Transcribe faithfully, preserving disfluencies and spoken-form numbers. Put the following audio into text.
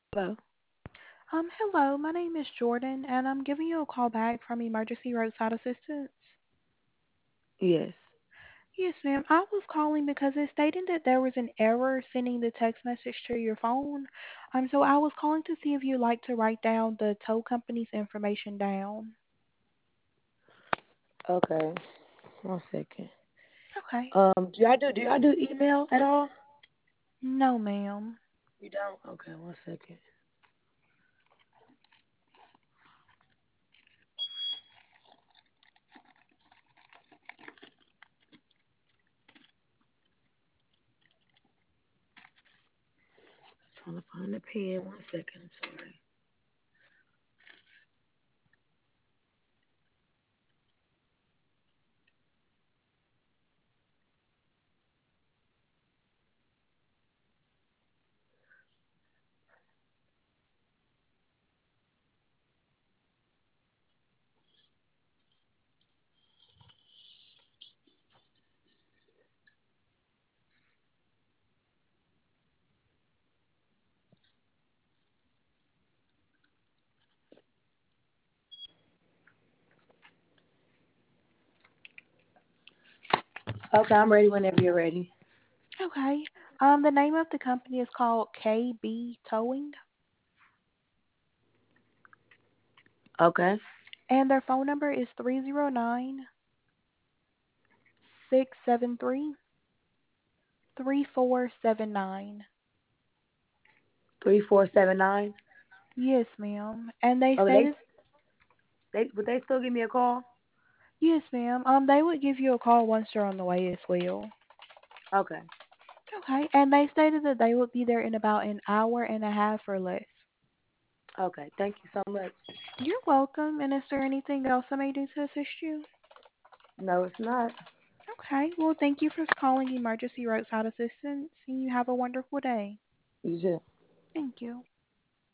Hello. Um, hello, my name is Jordan, and I'm giving you a call back from Emergency Roadside Assistance. Yes. Yes, ma'am. I was calling because it stated that there was an error sending the text message to your phone. Um, so I was calling to see if you'd like to write down the tow company's information down. Okay. One second. Okay. Um, do y'all do do y'all do email at all? No, ma'am. You don't? Okay, one second. Trying to find the pen. One second. I'm sorry. Okay, I'm ready whenever you're ready. Okay. Um, the name of the company is called K B Towing, Okay. and their phone number is three zero nine six seven three three four seven nine. Three four seven nine. Yes, ma'am. And they Okay, they stated they would they still give me a call? yes, ma'am. Um, they would give you a call once they're on the way as well. Okay. Okay, and they stated that they would be there in about an hour and a half or less. Okay. Thank you so much. You're welcome. And is there anything else I may do to assist you? No, it's not. Okay, well, thank you for calling Emergency Roadside Assistance, and you have a wonderful day. You too. Thank you.